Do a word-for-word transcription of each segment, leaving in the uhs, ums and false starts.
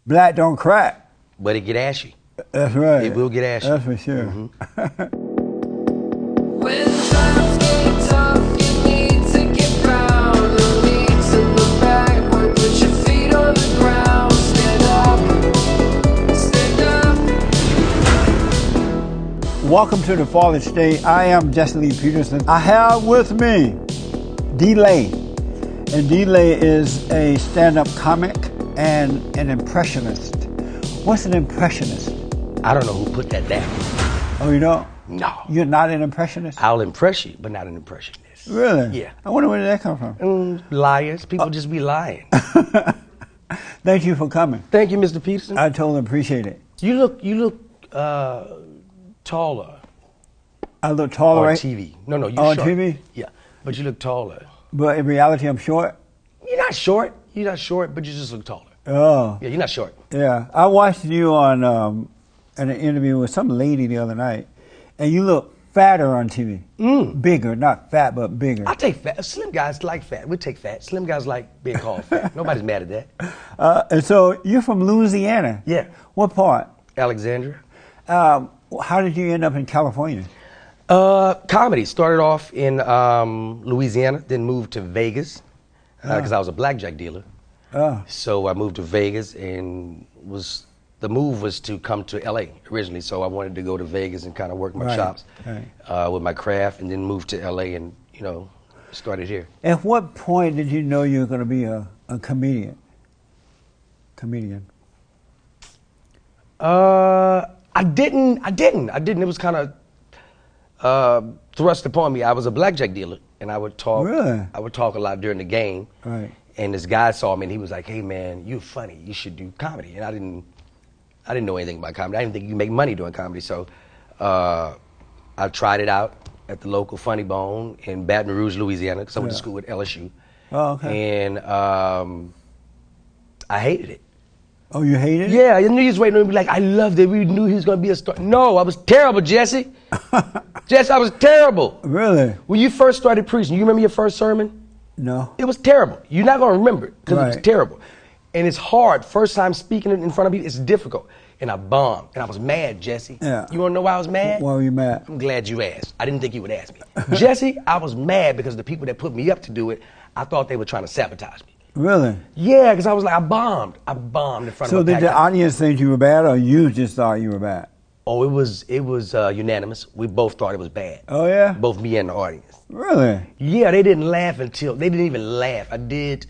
Black don't crack. But it get ashy. That's right. It will get ashy. That's for sure. Mm-hmm. When times get tough, you need to get proud. No need to look backward, put your feet on the ground. Stand up, stand up. Welcome to the Fallen State. I am Jesse Lee Peterson. I have with me D-Lay. And D-Lay is a stand-up comic and an impressionist. What's an impressionist? I don't know who put that down. Oh, you don't? No. You're not an impressionist? I'll impress you, but not an impressionist. Really? Yeah. I wonder where did that come from. Mm, liars. People uh, just be lying. Thank you for coming. Thank you, Mister Peterson. I totally appreciate it. You look, you look uh, taller. I look taller, on right? T V. No, no, you're on short. T V? Yeah, but you look taller. But in reality, I'm short? You're not short. You're not short, but you just look taller. Oh. Yeah, you're not short. Yeah. I watched you on um, in an interview with some lady the other night, and you look fatter on T V. Mm. Bigger, not fat, but bigger. I take fat. Slim guys like fat. We take fat. Slim guys like being called fat. Nobody's mad at that. Uh, and so you're from Louisiana? Yeah. What part? Alexandria. Um, how did you end up in California? Uh, comedy. Started off in um, Louisiana, then moved to Vegas because uh, I was a blackjack dealer. Oh. So I moved to Vegas and was the move was to come to L A originally. So I wanted to go to Vegas and kind of work my Right. chops Right. Uh, with my craft, and then moved to L A and you know started here. At what point did you know you were going to be a, a comedian? Comedian. Uh, I didn't. I didn't. I didn't. It was kind of uh, thrust upon me. I was a blackjack dealer, and I would talk. Really? I would talk a lot during the game. Right. And this guy saw me, and he was like, "Hey, man, you're funny. You should do comedy." And I didn't. I didn't know anything about comedy. I didn't think you could make money doing comedy. So uh, I tried it out at the local Funny Bone in Baton Rouge, Louisiana, because I went Yeah. to school at L S U. Oh, okay. And um, I hated it. Oh, you hate it? Yeah, I knew he was waiting on me. Like, I loved it. We knew he was going to be a star. No, I was terrible, Jesse. Jesse, I was terrible. Really? When you first started preaching, you remember your first sermon? No. It was terrible. You're not going to remember it because it was Right. terrible. And it's hard. First time speaking in front of people, it's difficult. And I bombed. And I was mad, Jesse. Yeah. You want to know why I was mad? Why were you mad? I'm glad you asked. I didn't think you would ask me. Jesse, I was mad because the people that put me up to do it, I thought they were trying to sabotage me. Really? Yeah, because I was like, I bombed. I bombed in front So of a did packed the house. audience think you were bad, or you just thought you were bad? Oh, it was it was uh, unanimous. We both thought it was bad. Oh, yeah? Both me and the audience. Really? Yeah, they didn't laugh until, they didn't even laugh. I did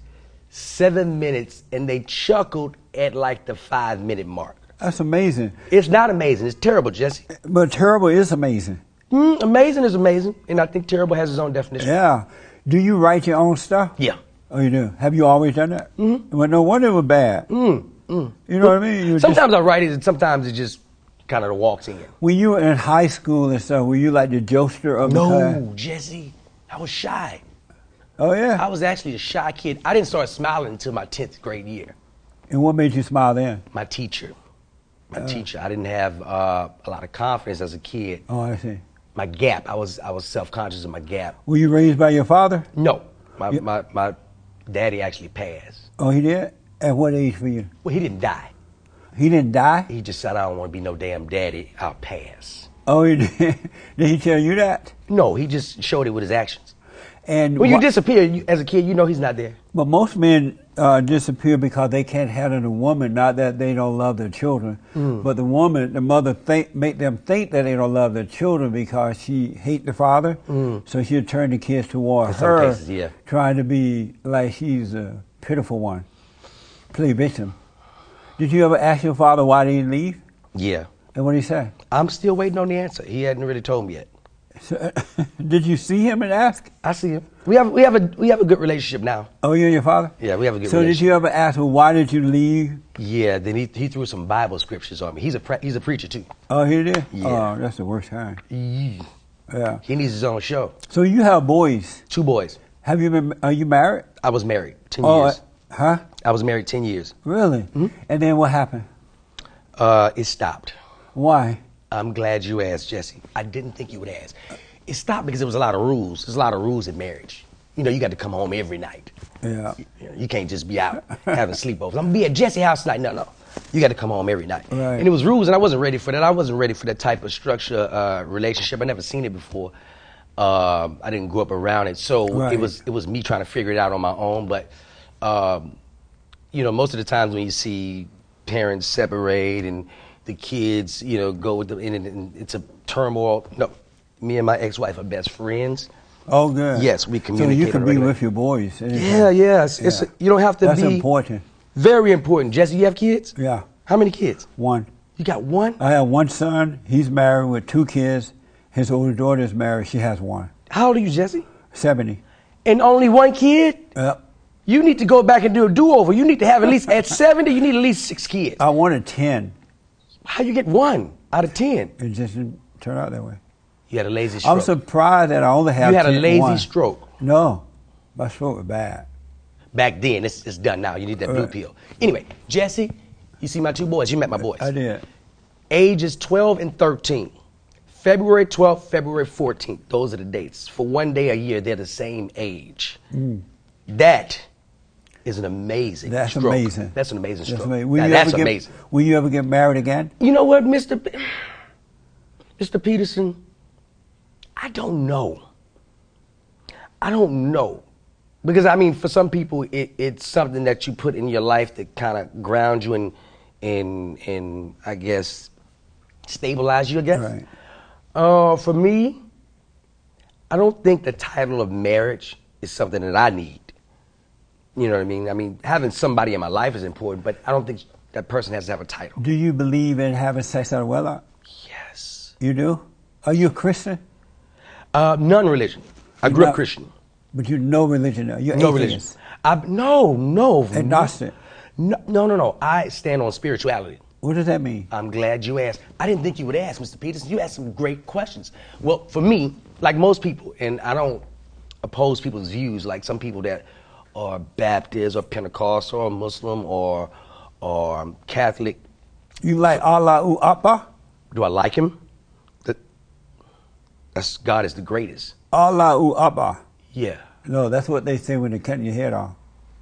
seven minutes and they chuckled at like the five minute mark. That's amazing. It's not amazing. It's terrible, Jesse. But terrible is amazing. Mm, amazing is amazing. And I think terrible has its own definition. Yeah. Do you write your own stuff? Yeah. Oh, you do? Have you always done that? Mm-hmm. Well, no wonder it was bad. Mm, mm. You know what I mean? You were Sometimes just, I write it and sometimes it just kind of walks in. when you were in high school and stuff, were you like the jokester of the class? No, Jesse. I was shy. Oh, yeah? I was actually a shy kid. I didn't start smiling until my tenth grade year. And what made you smile then? My teacher. My uh, teacher. I didn't have uh, a lot of confidence as a kid. Oh, I see. My gap. I was I was self-conscious of my gap. Were you raised by your father? No. My, Yeah. my, my daddy actually passed. Oh, he did? At what age for you? Well, he didn't die. He didn't die? He just said, I don't want to be no damn daddy. I'll pass. Oh, he did? Did he tell you that? No, he just showed it with his actions. And When you wha- disappear you, as a kid, you know he's not there. But most men uh, disappear because they can't handle the woman. Not that they don't love their children, Mm. but the woman, the mother, think, make them think that they don't love their children because she hate the father. Mm. So she'll turn the kids toward In some her, cases, yeah. trying to be like she's a pitiful one, play victim. Did you ever ask your father why did he leave? Yeah. And what did he say? I'm still waiting on the answer. He hadn't really told me yet. So, did you see him and ask? I see him. We have we have a we have a good relationship now. Oh, you and your father? Yeah, we have a good So did relationship. you ever ask, well, why did you leave? Yeah, then he he threw some Bible scriptures on me. He's a pre- he's a preacher too. Oh, he did? Yeah. Oh, that's the worst time. Yeah. Yeah. He needs his own show. So you have boys. Two boys. Have you been, are you married? I was married ten Oh, years. uh, huh? I was married ten years. Really? Mm-hmm. And then what happened? Uh, it stopped. Why? I'm glad you asked, Jesse. I didn't think you would ask. It stopped because there was a lot of rules. There's a lot of rules in marriage. You know, you got to come home every night. Yeah. You, know, you can't just be out having sleepovers. I'm gonna be at Jesse's house tonight. No, no. You got to come home every night. Right. And it was rules, and I wasn't ready for that. I wasn't ready for that type of structure uh, relationship. I never seen it before. Uh, I didn't grow up around it, so Right. it was it was me trying to figure it out on my own. But um, you know, most of the times when you see parents separate and the kids, you know, go with them, and, and it's a turmoil. No, me and my ex-wife are best friends. Oh, good. Yes, we So communicate you on can a be regular- with your boys. anytime. Yeah, yeah. It's, it's Yeah. you don't have to That's be important. very important. Jesse, you have kids? Yeah, How many kids? one. You got one? I have one son. He's married with two kids. His older daughter is married. She has one. How old are you, Jesse? seventy. And only one kid? Yep. You need to go back and do a do-over. You need to have at least, at seventy, you need at least six kids. I wanted ten. How you get one out of ten? It just didn't turn out that way. You had a lazy stroke. I'm surprised that I only have You had a ten- lazy one. stroke. No, my stroke was bad. Back then, it's, it's done now. You need that blue Right. pill. Anyway, Jesse, you see my two boys. You met my boys. I did. Ages twelve and thirteen. February twelfth, February fourteenth. Those are the dates. For one day a year, they're the same age. That is an amazing That's stroke. amazing. That's an amazing That's stroke. amazing. Will Now, you that's ever get, amazing. Will you ever get married again? You know what, Mister P- Mister Peterson? I don't know. I don't know. Because, I mean, for some people, it, it's something that you put in your life that kind of ground you and, and, and, I guess, stabilize you, I guess. Right. Uh, for me, I don't think the title of marriage is something that I need. You know what I mean? I mean, having somebody in my life is important, but I don't think that person has to have a title. Do you believe in having sex out of wedlock? Yes. You do? Are you a Christian? Uh, non-religion. I You're grew up not- Christian. But you're no religion now. You're No atheist. religion. I, no, no. Agnostic. No, no, no, no. I stand on spirituality. What does that mean? I'm glad you asked. I didn't think you would ask, Mister Peterson. You asked some great questions. Well, for me, like most people, and I don't oppose people's views, like some people that are Baptist or Pentecostal or Muslim or or Catholic. You like Allahu Akbar? Do I like him? That, that's God is the greatest. Allahu Akbar. Yeah. No, that's what they say when they're cutting your head off.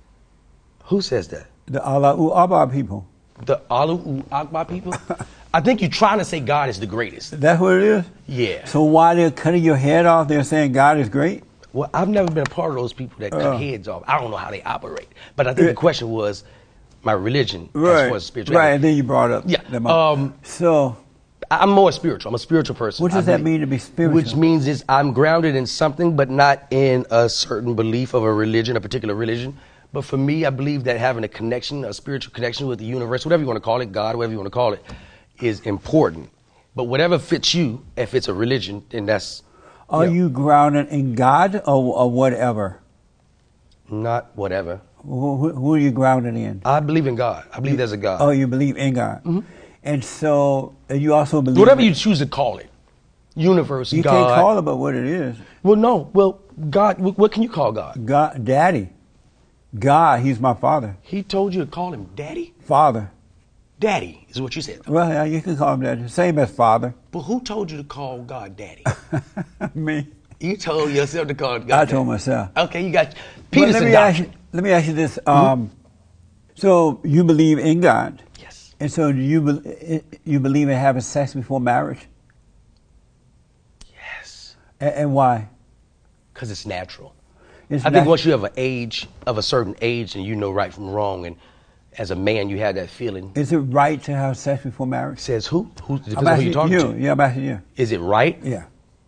Who says that? The Allahu Akbar people. The Allahu Akbar people? I think you're trying to say God is the greatest. That's what it is? Yeah. So while they're cutting your head off, they're saying God is great? Well, I've never been a part of those people that cut Uh. heads off. I don't know how they operate. But I think Yeah. the question was my religion as Right. far as spirituality. Right, and then you brought up Yeah, them. um, so, I- I'm more spiritual. I'm a spiritual person. what does I that believe- mean to be spiritual? Which means is I'm grounded in something, but not in a certain belief of a religion, a particular religion. But for me, I believe that having a connection, a spiritual connection with the universe, whatever you want to call it, God, whatever you want to call it, is important. But whatever fits you, if it's a religion, then that's Are yeah, you grounded in God or, or whatever? not whatever. Who, who, who are you grounded in? I believe in God. I believe there's a God. Oh, you believe in God. And so uh, you also believe Whatever in- you choose to call it. Universe, You God. can't call it but what it is. Well, no. Well, God, wh- what can you call God? God, Daddy. God, he's my father. He told you to call him Daddy? Father. Daddy is what you said. Well, yeah, you can call him Daddy. Same as father. But who told you to call God Daddy? Me. You told yourself to call God I Daddy. told myself. Okay, you got But Peterson let me ask doctrine. you, let me ask you this. Um, So you believe in God, Yes. and so do you be, you believe in having sex before marriage, Yes. and, and why? Because it's natural. It's I think nat- once you have an age, of a certain age, and you know right from wrong, and as a man you have that feeling. Is it right to have sex before marriage? Says who? Who depends I'm on who you're asking talking you. to. Yeah, I'm asking you. Is it right? Yeah.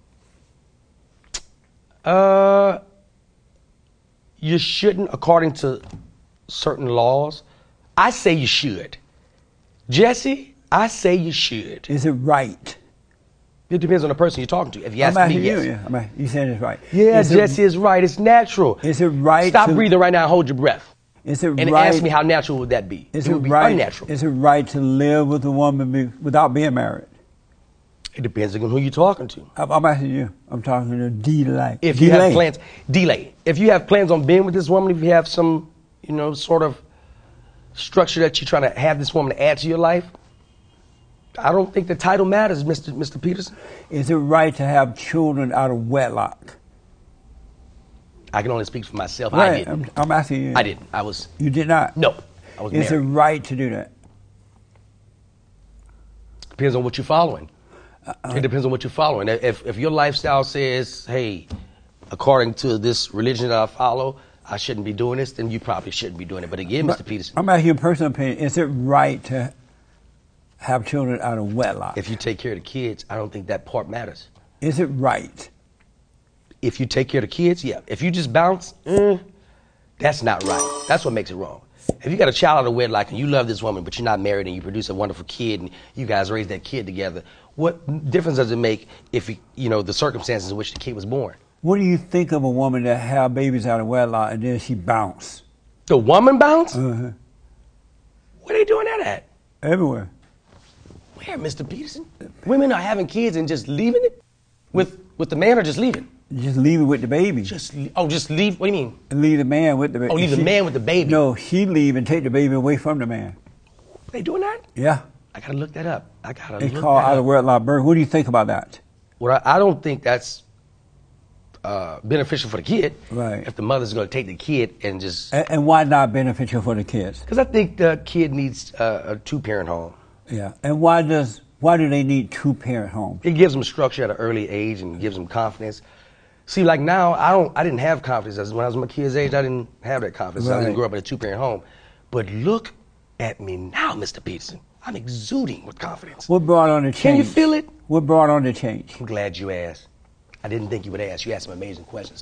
Uh, you shouldn't, according to certain laws. I say you should. Jesse, I say you should. Is it right? It depends on the person you're talking to. If you I'm ask me, asking yes. you. Yeah, I'm asking, you said it's right. Yeah, is Jesse It, is right. It's natural. is it right? Stop to, breathing right now and hold your breath. Is it And right? ask me how natural would that be? Is it it would be right? unnatural. Is it right to live with a woman be, without being married? It depends on who you're talking to. I'm, I'm asking you. I'm talking to delay. If you have Delay. plans, delay. If you have plans on being with this woman, if you have some, you know, sort of structure that you're trying to have this woman add to your life, I don't think the title matters, Mister Mister Peterson. Is it right to have children out of wedlock? I can only speak for myself. I Right. didn't. I'm, I'm asking you. I didn't. I was You did not. no. I was Is it married. right to do that? Depends on what you're following. Uh, It depends on what you're following. If if your lifestyle says, hey, according to this religion that I follow, I shouldn't be doing this, then you probably shouldn't be doing it. But again, Mister Peterson, I'm asking your personal opinion. Is it right to have children out of wedlock? if you take care of the kids, I don't think that part matters. Is it right? If you take care of the kids, yeah. If you just bounce, mm, that's not right. That's what makes it wrong. If you got a child out of wedlock and you love this woman, but you're not married and you produce a wonderful kid and you guys raise that kid together, what difference does it make if you, you know the circumstances in which the kid was born? What do you think of a woman that have babies out of wedlock and then she bounce? The woman bounce? Uh-huh. Where they doing that at? Everywhere. Where, Mister Peterson? Women are having kids and just leaving it with with the man, or just leaving? Just leave it with the baby. Just le- oh, just leave. What do you mean? And leave the man with the baby. Oh, leave the man with the baby. No, she leave and take the baby away from the man. They doing that? Yeah. I gotta look that up. I gotta It's look called that out up. of wedlock birth. What do you think about that? Well, I, I don't think that's uh, beneficial for the kid. Right. If the mother's going to take the kid and just... And, and why not beneficial for the kids? Because I think the kid needs uh, a two-parent home. Yeah. And why does why do they need two parent homes? It gives them structure at an early age and gives them confidence. See, like now, I don't. I didn't have confidence. As when I was my kid's age, I didn't have that confidence. I Right. didn't grow up in a two-parent home. But look at me now, Mister Peterson. I'm exuding with confidence. What brought on the change? Can you feel it? What brought on the change? I'm glad you asked. I didn't think you would ask. You asked some amazing questions.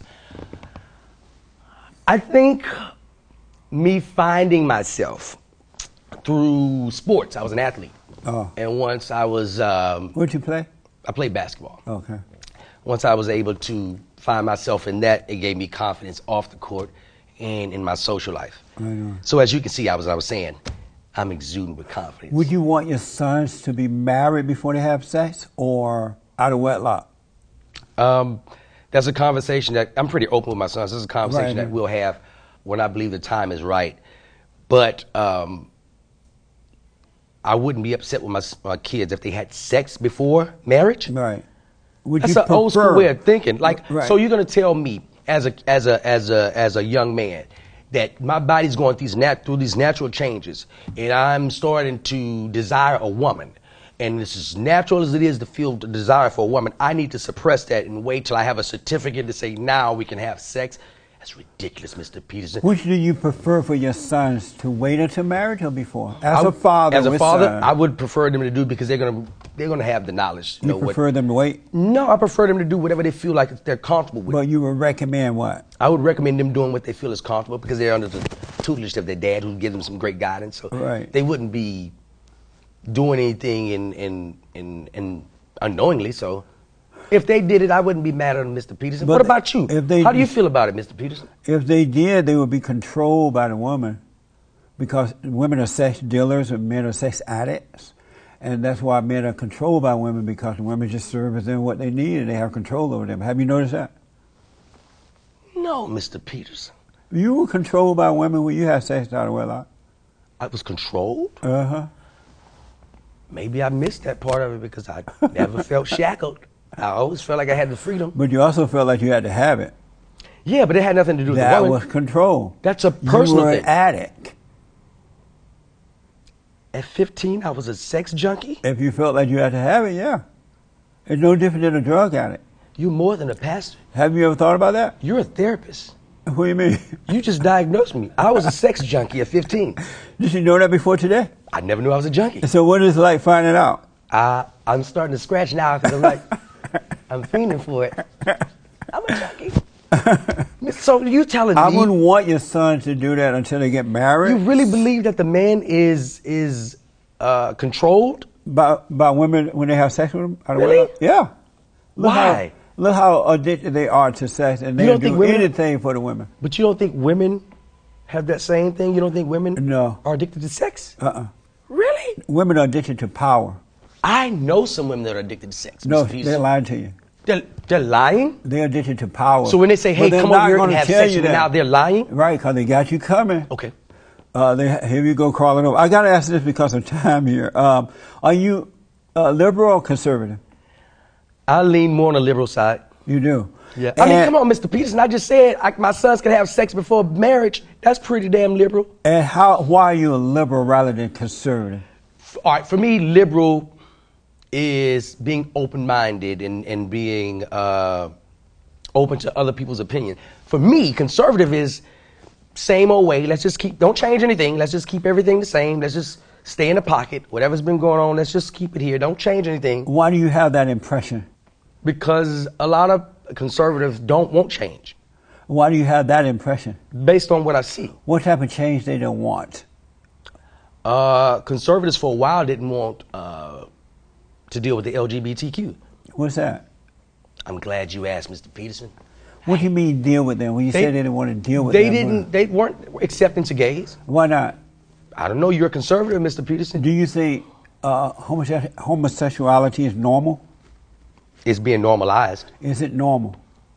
I think me finding myself through sports. I was an athlete. Oh. And once I was, um, What'd you play? I played basketball. Okay. Once I was able to find myself in that, it gave me confidence off the court and in my social life. Right on. So as you can see, I was, I was saying, I'm exuding with confidence. Would you want your sons to be married before they have sex or out of wedlock? Um, that's a conversation that I'm pretty open with my sons. This is a conversation Right. that we'll have when I believe the time is right. But um, I wouldn't be upset with my, my kids if they had sex before marriage. Right. Would That's you an old school prefer- way of thinking. Like, Right. so you're gonna tell me as a as a as a as a young man that my body's going through these nat- through these natural changes, and I'm starting to desire a woman, and it's as natural as it is to feel the desire for a woman. I need to suppress that and wait till I have a certificate to say now we can have sex. That's ridiculous, Mister Peterson. Which do you prefer for your sons, to wait until marriage or before? As I a would- father, as a with father, sons, I would prefer them to do because they're gonna they're gonna have the knowledge. you know what- prefer them to wait, No, I prefer them to do whatever they feel like they're comfortable with. but you would recommend what? I would recommend them doing what they feel is comfortable because they're under the tutelage of their dad, who gives them some great guidance. So Right. they wouldn't be doing anything in in in, in unknowingly. So if they did it, I wouldn't be mad at them, Mister Peterson. But What about you? if they- How do you feel about it, Mister Peterson? If they did, they would be controlled by the woman, because women are sex dealers and men are sex addicts. And that's why men are controlled by women, because the women just serve as them what they need and they have control over them. Have you noticed that? No, Mister Peterson. You were controlled by women when you had sex out of wedlock. I was controlled. Uh-huh. Maybe I missed that part of it because I never felt shackled. I always felt like I had the freedom. But you also felt like you had to have it. Yeah, but it had nothing to do with That the woman. was control. That's a personal You were thing. an addict. At fifteen, I was a sex junkie. If you felt like you had to have it, yeah. It's no different than a drug addict. You're more than a pastor. Have you ever thought about that? You're a therapist. What do you mean? You just diagnosed me. I was a sex junkie at fifteen. Did you know that before today? I never knew I was a junkie. So what is it like finding out? Uh, I'm starting to scratch now because I'm like, I'm fiending for it. I'm a junkie. So you telling I me wouldn't want your son to do that until they get married. you really believe that the man is is uh, controlled? by by women when they have sex with them? Out of Really? wedlock? Yeah. Look Why? How, look how addicted they are to sex, and they don't do think women- anything for the women. But you don't think women have that same thing? You don't think women No. are addicted to sex? Uh-uh. Really? Women are addicted to power. I know some women that are addicted to sex. No, Mister Peterson. they're lying to you. They're, they're lying? They're addicted to power. So when they say, hey, But they're come not over here and gonna have tell sex you with me, that. now they're lying? Right, because they got you coming. Okay. Uh, they, here you go crawling over. I got to ask this because of time here. Um, are you uh, liberal or conservative? I lean more on the liberal side. You do. Yeah. I mean, And- come on, Mister Peterson. I just said I, my sons can have sex before marriage. That's pretty damn liberal. And how? Why are you a liberal rather than conservative? F- All right, for me, liberal is being open-minded and, and being uh, open to other people's opinion. For me, conservative is same old way. Let's just keep, don't change anything. Let's just keep everything the same. Let's just stay in the pocket. Whatever's been going on, let's just keep it here. Don't change anything. Why do you have that impression? Because a lot of conservatives don't want change. Why do you have that impression? Based on what I see. What type of change they don't want? Uh, conservatives for a while didn't want uh, to deal with the L G B T Q. What's that? I'm glad you asked, Mister Peterson. What do you mean deal with them? When you They- said they didn't want to deal with They them. didn't. They weren't accepting to gays. Why not? I don't know. You're a conservative, Mister Peterson. Do you think uh, homose- homosexuality is normal? It's being normalized. Is it normal?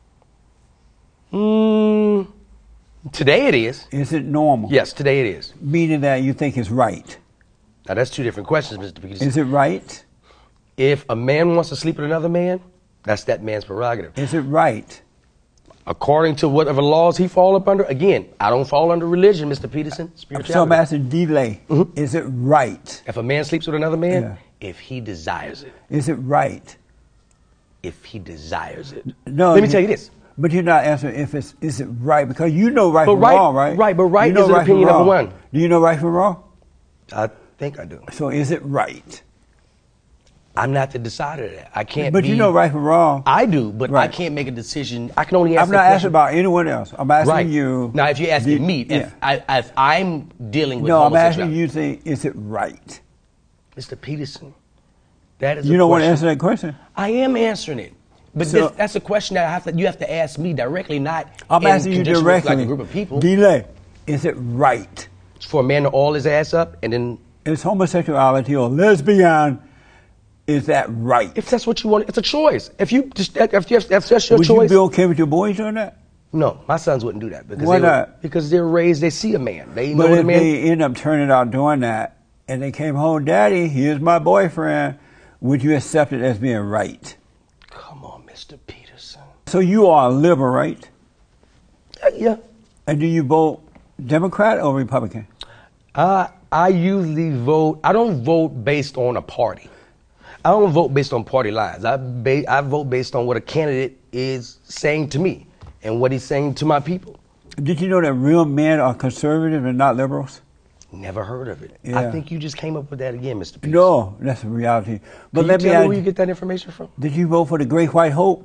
Mm, today it is. Is it normal? Yes, today it is. Meaning that you think it's right. Now that's two different questions, Mister Peterson. Is it right? If a man wants to sleep with another man, that's that man's prerogative. Is it right? According to whatever laws he fall up under, again, I don't fall under religion, Mister Peterson. Spirituality. So I'm asking delay. Mhm. Is it right? If a man sleeps with another man, Yeah. if he desires it, Is it right? if he desires it. No. Let me tell you this. But you're not answering if it's is it right, because you know right But from right- wrong, right? right, but right You know is an right from opinion number wrong. one. Do you know right from wrong? I think I do. So is it right? I'm not the decider of that. I can't But be. you know right from wrong. I do, but I Right. can't make a decision. I can only answer I'm not the asking question. about anyone else. I'm asking Right. you. Now, if you're asking Do- me, if, yeah. I, if I'm dealing with No, I'm asking homosexuality, you. Think is it right? Mister Peterson, that is You a don't want to question. answer that question. I am answering it. But So- this, that's a question that I have to, you have to ask me directly, not I'm in asking you conjunction with, directly. like a group of people. Delay. Is it right? For a man to oil his ass up and then, Is homosexuality or lesbian? Is that right? if that's what you want, it's a choice. If you just, if, you, if that's your Would choice. you be okay with your boys doing that? No, my sons wouldn't do that because Why they were- not? because they're raised, they see a man, they know But what a if man. they end up turning out doing that, and they came home, Daddy, here's my boyfriend, would you accept it as being right? Come on, Mister Peterson. So you are a liberal, right? Uh, yeah, And do you vote Democrat or Republican? uh, I usually vote. I don't vote based on a party. I don't vote based on party lines. I ba- I vote based on what a candidate is saying to me and what he's saying to my people. Did you know that real men are conservative and not liberals? Never heard of it. Yeah. I think you just came up with that again, Mister Peterson. No, that's a reality. But Can let you me tell me ask where you, you get that information from? did you vote for the Great White Hope?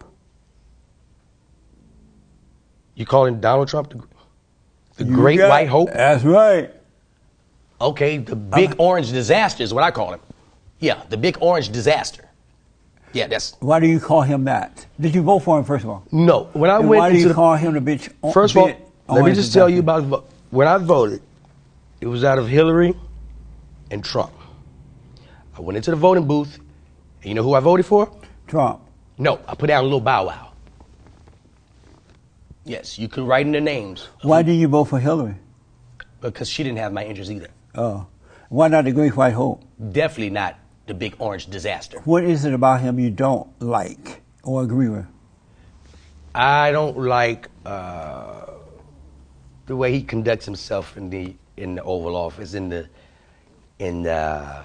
You calling Donald Trump the, the You Great got- White Hope? That's right. Okay, the Big Orange Disaster is what I call him. Yeah, the Big Orange Disaster. Yeah, that's Why do you call him that? Did you vote for him, first of all? no. When I And went why do into you the call him the bitch? first of all, bit let me orange just tell you disaster? about vo- when I voted. It was out of Hillary and Trump. I went into the voting booth, and you know who I voted for? Trump. No, I put down a little Bow Wow. Yes, you could write in the names Why do you vote for Hillary? because she didn't have my interest either. Oh, why not the Great White Hope? Definitely not the Big Orange Disaster. What is it about him you don't like or agree with? I don't like uh, the way he conducts himself in the in the Oval Office. In the in the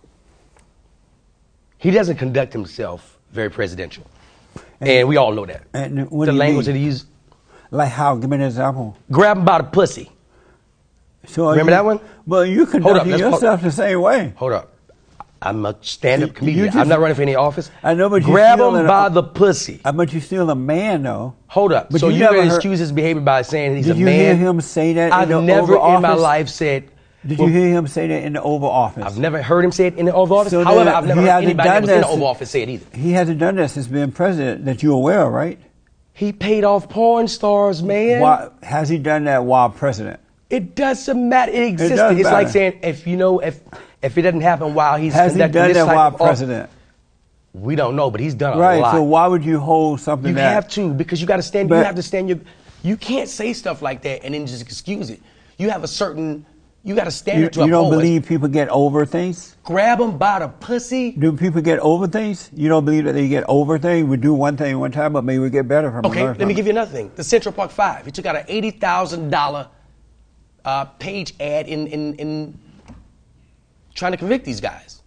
he doesn't conduct himself very presidential, and, we all know that. And what the do you language mean? that he used, Like how? Give me an example. grab him by the pussy. So are Remember you- that one? Well, you up, conducting let's- yourself the same way. Hold up, I'm a stand-up You- comedian. you just- I'm not running for any office. I know, but you grab still him in a- by the pussy. I bet you're still a man, though. Hold up. But so you you never gonna heard- excuse his behavior by saying he's Did a you man? hear him say that I've in the never Oval in my Office? life said. Did well, you hear him say that in the Oval Office? I've never heard him say it in the Oval Office. So However, then I've never he heard hasn't anybody that done was in the this- Oval Office say it either. He hasn't done that since being president that you're aware of, right? He paid off porn stars, man. Why, has he done that while president? It doesn't matter. It existed. does it's like matter. saying if you know if if it doesn't happen while he's Has he conducting done this that type while of office, president? we don't know, but he's done a Right. lot. So why would you hold something you that? have to because you got to stand. But- you have to stand your. You can't say stuff like that and then just excuse it. You have a certain. You got a standard You, to you don't uphold. believe people get over things? Grab him by the pussy. Do people get over things? You don't believe that they get over things? We do one thing one time, but maybe we get better from it. Okay, let me give you another thing. The Central Park Five. He took out an eighty thousand dollar uh, page ad in, in in trying to convict these guys.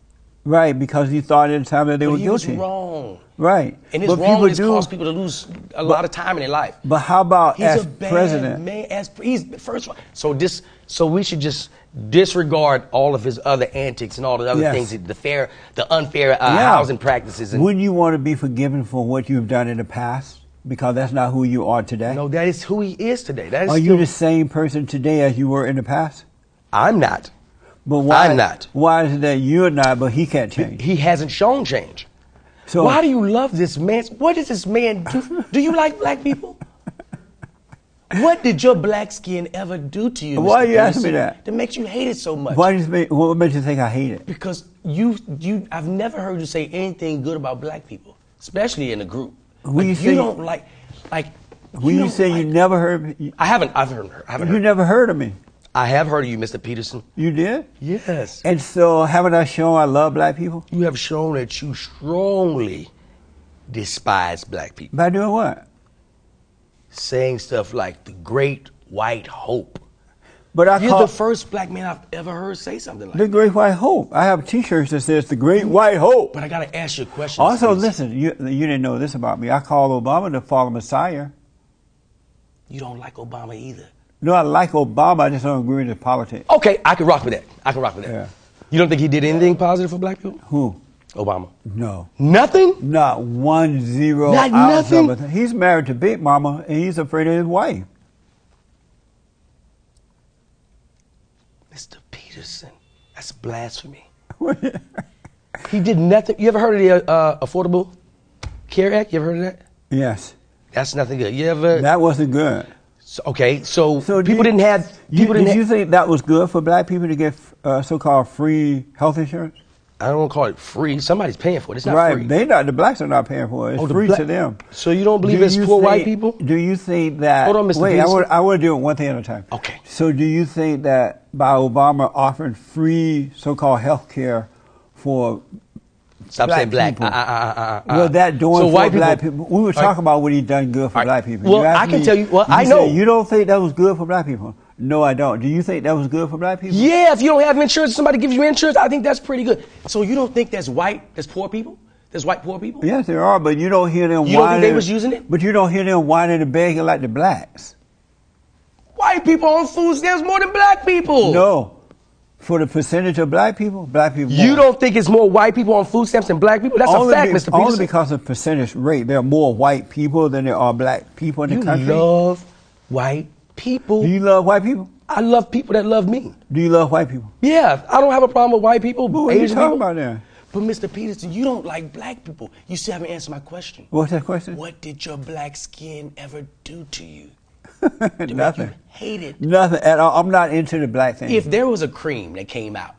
Right, because you thought at the time that they But were he was guilty. wrong. Right. And it's But wrong people and it's do- caused people to lose a lot of time in their life. But how about He's as a bad president? man. As he's first of all, so this, so we should just disregard all of his other antics and all the other Yes. things, the fair, the unfair uh, Yeah. housing practices. And Wouldn't you want to be forgiven for what you've done in the past? Because that's not who you are today. no, that is who he is today. That is Are you still- the same person today as you were in the past? I'm not. But why? I'm not. Why is it that you're not, but he can't change? He hasn't shown change. So Why do you love this man? What does this man do? Do you like black people? What did your black skin ever do to you? Why Mister you asking me Peterson, that? That makes you hate it so much. Why does make, what makes you think I hate it? Because you, you, I've never heard you say anything good about black people, especially in a group. When Like, you you, say- don't like, like. When you don't say like- you never heard, you, I haven't. I've heard. I haven't you heard. never heard of me. I have heard of you, Mister Peterson. You did? Yes. And so haven't I shown I love black people? You have shown that you strongly despise black people, By doing what? saying stuff like the Great White Hope. But I You're call the first black man I've ever heard say something like the that. Great White Hope. I have T-shirts that says the Great White Hope. But I gotta ask you a question. Also, Mister Peterson. listen, you, you didn't know this about me. I call Obama the fallen messiah. You don't like Obama either. No, I like Obama. I just don't agree with his politics. Okay, I can rock with that. I can rock with that. Yeah. You don't think he did anything positive for black people? Who? Obama. No. Nothing? Not one zero Not ounce nothing? of it. He's married to Big Mama, and he's afraid of his wife. Mister Peterson, that's blasphemy. He did nothing. You ever heard of the uh, Affordable Care Act? You ever heard of that? Yes. That's nothing good. You ever? That wasn't good. So, okay, so, So do people you- didn't have. You, People did didn't. you have, think that was good for black people to get uh, so-called free health insurance? I don't want to call it free. Somebody's paying for it. It's not right. free. They not. The blacks are not paying for it. It's Oh, the free black- to them. So you don't believe Do it's you poor white think- people? Do you think that? Hold on, Mister Wait, I Peterson. want, I want to do it one thing at a time. Okay. So do you think that by Obama offering free so-called health care for Stop black saying black. people. Uh, uh, uh, uh, uh, well, that doing so for white black people, people? We were All talking right. about what he done good for All right. black people. Well, You asked I can me- tell you- well, you I said know. you don't think that was good for black people. No, I don't. Do you think that was good for black people? Yeah, if you don't have insurance, somebody gives you insurance, I think that's pretty good. So you don't think there's white, there's poor people? There's white poor people? Yes, there are, but you don't hear them. You don't think whining, they was using it? But you don't hear them whining and begging like the blacks. White people on food stamps more than black people. No, for the percentage of black people, black people. You more. don't think it's more white people on food stamps than black people? That's only a fact, be- Mister Only Peterson. because of percentage rate, there are more white people than there are black people in the You country. love white people. Do you love white people? I love people that love me. Do you love white people? Yeah, I don't have a problem with white people, What are you Asian talking people. about there? But Mister Peterson, you don't like black people. You still haven't answered my question. What's that question? What did your black skin ever do to you? To make you Nothing. hate it. Nothing at all. I'm not into the black thing. If there was a cream that came out,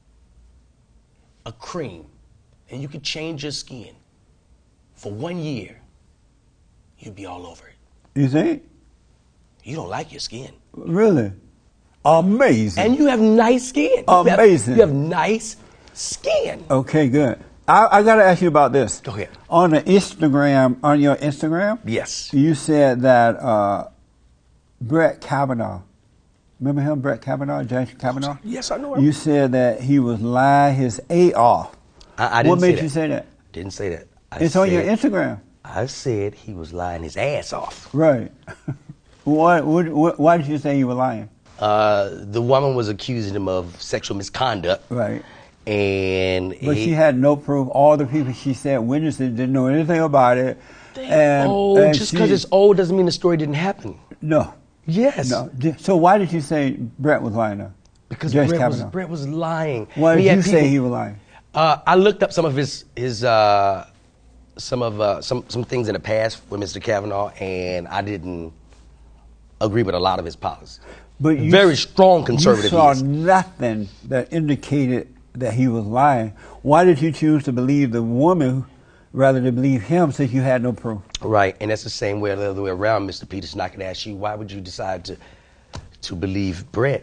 a cream, and you could change your skin for one year, you'd be all over it. You think? You don't like your skin. Really? Amazing. And you have nice skin. You have- Amazing. You have nice skin. Okay, good. I, I got to ask you about this. Go ahead. On the Instagram, on your Instagram, Yes. you said that uh, Brett Kavanaugh, remember him, Brett Kavanaugh, Judge Kavanaugh? Yes, I know him. You said that he was lying his A off. I, I didn't What say made that. you say that? Didn't say that. I It's on your said- Instagram. I said he was lying his ass off. Right. why, what, why did you say you were lying? Uh, the woman was accusing him of sexual misconduct. Right. And But he, she had no proof. All the people she said witnesses didn't know anything about it. And, oh, and just she- because it's old doesn't mean the story didn't happen. No. Yes. No. So why did you say Brett was lying now? Because Judge Brett was, Kavanaugh. Brett was lying. Why He did had you say people- he was lying? Uh, I looked up some of his his uh, some of uh, some some things in the past with Mister Kavanaugh, and I didn't agree with a lot of his policies. But you, Very strong conservative. You saw he is. nothing that indicated that he was lying. Why did you choose to believe the woman rather than believe him since you had no proof? Right, and that's the same way the other way around, Mister Peterson. I could ask you, why would you decide to to believe Brett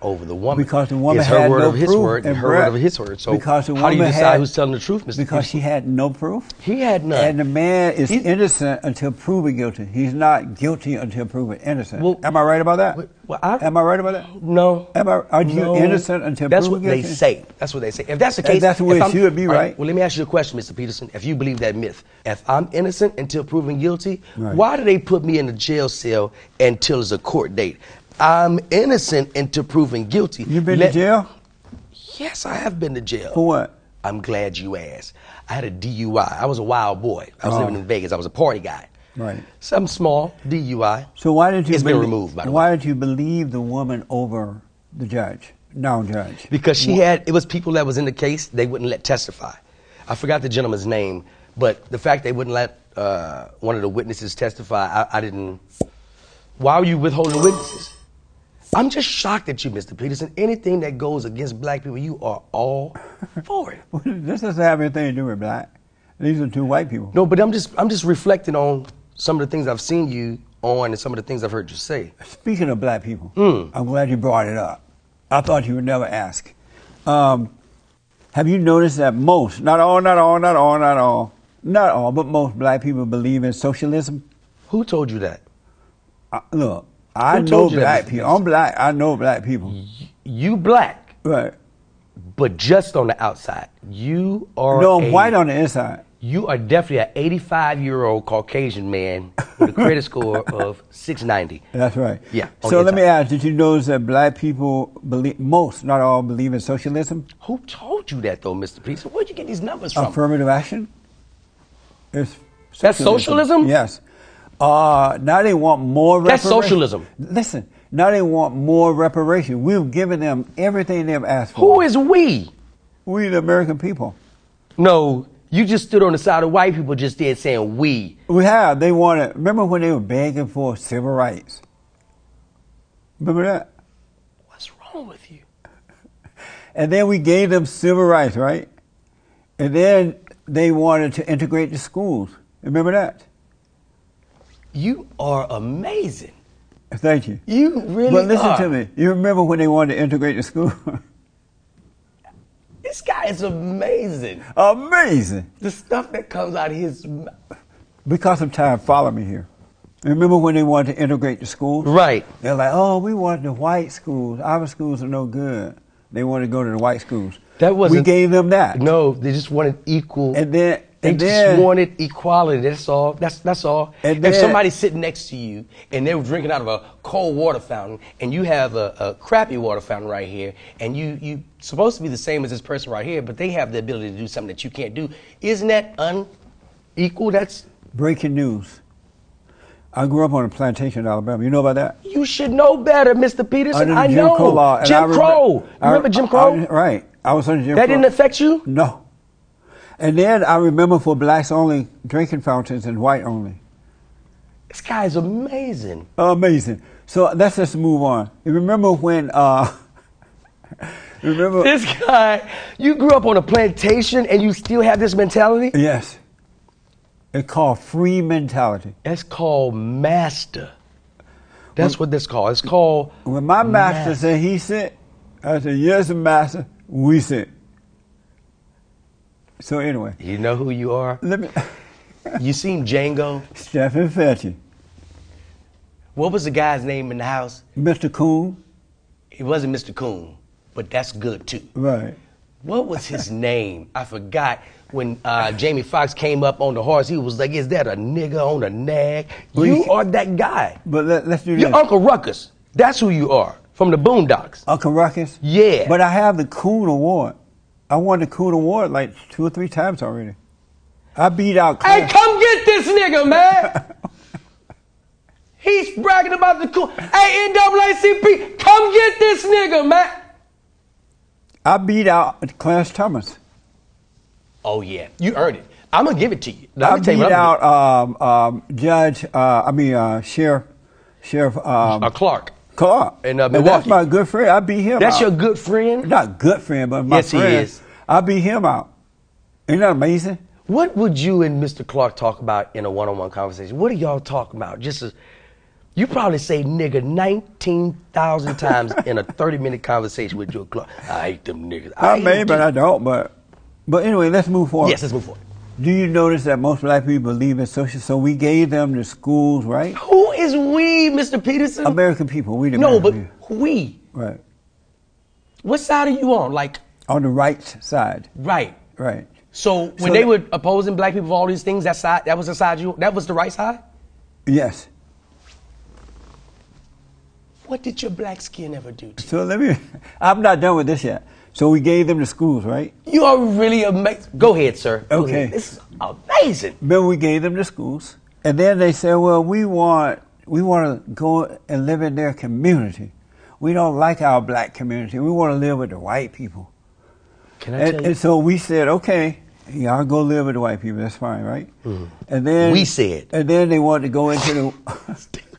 over the woman. Because the woman it's her had word no over his proof, word and and her Brett, word over his word. So because the how do you woman decide had- who's telling the truth, Mister Because Peterson? she had no proof. He had none. And the man is He's- innocent until proven guilty. He's not guilty until proven innocent. Well- Am I right about that? Well, I- Am I right about that? No. Am I, are you No. innocent until That's proven what they guilty? say. That's what they say. If that's the And case, that's the way if it I'm- should be, all right? Well, let me ask you a question, Mister Peterson. If you believe that myth, if I'm innocent until proven guilty, Right. why do they put me in a jail cell until it's a court date? I'm innocent until proven guilty. You been Let- to jail? Yes, I have been to jail. For what? I'm glad you asked. I had a D U I. I was a wild boy. I was Oh. living in Vegas. I was a party guy. Right. Something small, D U I. So why did you It's been belie- removed, by the Why way. did you believe the woman over the judge? No judge. Because she had, it was people that was in the case, they wouldn't let testify. I forgot the gentleman's name, but the fact they wouldn't let uh, one of the witnesses testify, I, I didn't. Why are you withholding witnesses? I'm just shocked at you, Mister Peterson. Anything that goes against black people, you are all for it. This doesn't have anything to do with black. These are two white people. No, but I'm just, I'm just reflecting on some of the things I've seen you on and some of the things I've heard you say. Speaking of black people, Mm. I'm glad you brought it up. I thought you would never ask. Um, have you noticed that most, not all, not all, not all, not all, not all, but most black people believe in socialism? Who told you that? Uh, look, I Who know told you that, black Mister people. I'm black. I know black people. You black, Right. but just on the outside. You are No, I'm a- white on the inside. You are definitely an eighty-five-year-old Caucasian man with a credit score of six ninety. That's right. Yeah, on So the let me inside. ask, did you notice that black people believe, most, not all, believe in socialism? Who told you that, though, Mister Peterson? Where'd you get these numbers from? Affirmative action? It's That's socialism? Yes. Uh, now they want more That's reparation. socialism. Listen, now they want more reparation. We've given them everything they've asked for. Who is we? We, the American people. No, you just stood on the side of white people just there saying we. We have. They wanted, remember when they were begging for civil rights? Remember that? What's wrong with you? And then we gave them civil rights, right? And then they wanted to integrate the schools. Remember that? You are amazing. Thank you. You really But listen are. to me. You remember when they wanted to integrate the school? This guy is amazing. Amazing. The stuff that comes out of his mouth. Because of time, follow me here. Remember when they wanted to integrate the schools? Right. They're like, oh, we want the white schools. Our schools are no good. They want to go to the white schools. That wasn't. We gave them that. No, they just wanted equal. And then, They and just then, wanted equality. That's all. That's that's all. And if then- somebody's sitting next to you and they're drinking out of a cold water fountain, and you have a, a crappy water fountain right here, and you you supposed to be the same as this person right here, but they have the ability to do something that you can't do. Isn't that unequal? That's breaking news. I grew up on a plantation in Alabama. You know about that? you should know better, Mister Peterson. Under the I Jim know. Crow law. and Jim I remember- Crow. You I- remember Jim I- Crow? I- right. I was under Jim that Crow. didn't affect you? No. And then I remember for blacks only drinking fountains and white only. This guy's amazing. Amazing. So let's just move on. You remember when, uh, remember, This guy, you grew up on a plantation and you still have this mentality? yes, it's called free mentality. That's called master. That's what that's called. It's called When my master master. said he sit, I said, yes, master, we sit. So anyway, You know who you are? let me, You seen Django? Stephen Fetty, What was the guy's name in the house? Mister Coon, It wasn't Mister Coon, but that's good too. right. What was his name? I forgot. When uh, Jamie Foxx came up on the horse, he was like, is that a nigga on a nag? Well, You you- are that guy. But let, let's do You're this. Uncle Ruckus. That's who you are. From the Boondocks. Uncle Ruckus? Yeah. But I have the Coon Award. I won the Coon Award like two or three times already. I beat out Hey, Clarence. come get this nigga, man. He's bragging about the cool. Hey, N double A C P, come get this nigga, man. I beat out Clarence Thomas. Oh, yeah. You earned it. I'm going to give it to you. Now, I let me tell you beat what I'm out um, um, Judge, uh, I mean, uh, Sheriff, Sheriff um, gonna do. Uh, Clark. Clark. in, uh, And that's Milwaukee. my good friend. I beat him That's out. your good friend? Not good friend, but my Yes, he friend. is. I beat him out. Isn't that amazing? What would you and Mister Clark talk about in a one-on-one conversation? What do y'all talk about? Just as, You probably say nigga nineteen thousand times in a thirty minute conversation with Joe Clark. I hate them niggas. I, I hate may, them but too. I don't. But but anyway, let's move forward. Yes, let's move forward. Do you notice that most black people believe in social? So we gave them the schools, right? Who is we, Mister Peterson? American people. We the No, but American people. we. Right. What side are you on? Like, On the right side. right. Right. So when So they that- were opposing black people for all these things, that side, that was the side you, that was the right side? Yes. What did your black skin ever do to you? So let me. I'm not done with this yet. So we gave them the schools, right? You are really amazing. Go ahead, sir. Go Okay. ahead. This is amazing. Then we gave them the schools, and then they said, "Well, we want we want to go and live in their community. We don't like our black community. We want to live with the white people." Can I And, tell you? and so we said, "Okay, y'all go live with the white people. That's fine, right?" Mhm. And then We said. and then they wanted to go into the.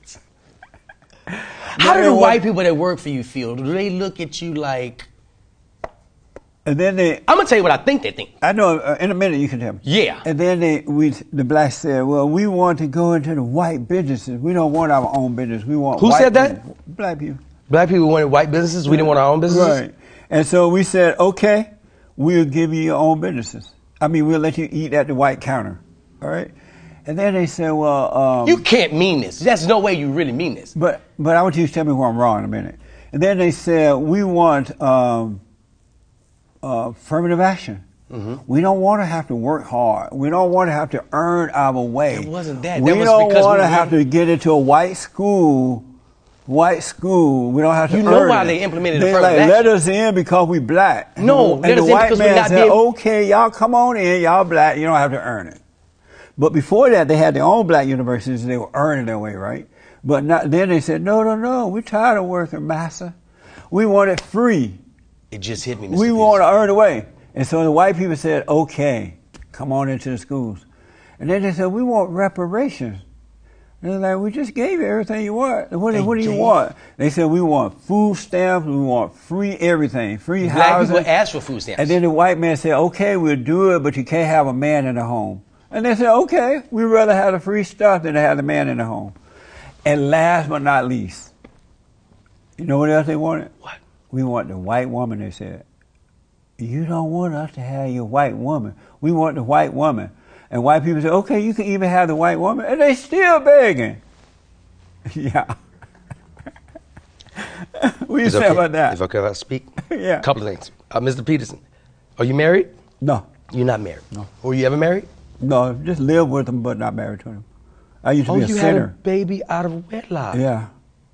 How do they the want- white people that work for you feel? Do they look at you like? And then they. I'm gonna tell you what I think they think. I know. Uh, in a minute, you can tell me. Yeah. And then they, we, the blacks said, "Well, we want to go into the white businesses. We don't want our own business. We want." Who white said that? business." Black people. Black people wanted white businesses. We didn't want our own businesses. Right. And so we said, "Okay, we'll give you your own businesses. I mean, we'll let you eat at the white counter." All right. And then they said, "Well, um, You can't mean this. There's no way you really mean this. but but I want you to tell me where I'm wrong in a minute." And then they said, "We want um, uh, affirmative action. Mm-hmm. We don't want to have to work hard. We don't want to have to earn our way. It wasn't that. We That was don't because want we to have wanted- to get into a white school." White school, we don't have to You know earn why it. they implemented They affirmative like, let action? us in because we black. No, and let the us in white because we man not said, being- okay, y'all come on in, y'all black, you don't have to earn it. But before that, they had their own black universities, and they were earning their way, right? But not, then they said, no, no, no, we're tired of working, massa. We want it free. It just hit me, Mister We Peterson. want to earn away. And so the white people said, okay, come on into the schools. And then they said, we want reparations. And they're like, we just gave you everything you want. What, They what do you did. want? They said, we want food stamps, we want free everything, free Black housing. people asked for food stamps. And then the white man said, okay, we'll do it, but you can't have a man in the home. And they said, okay, we'd rather have the free stuff than to have the man in the home. And last but not least, you know what else they wanted? What? We want the white woman, they said. You don't want us to have your white woman. We want the white woman. And white people say, okay, you can even have the white woman. And they still begging. Yeah. What do you Is it say okay- about that? If okay, if I speak, Yeah. a couple of things. Uh, Mister Peterson, are you married? No. You're not married. No. Were you ever married? No, just live with them, but not married to them. I used to Oh, be a you had a sinner. baby out of wedlock. Yeah.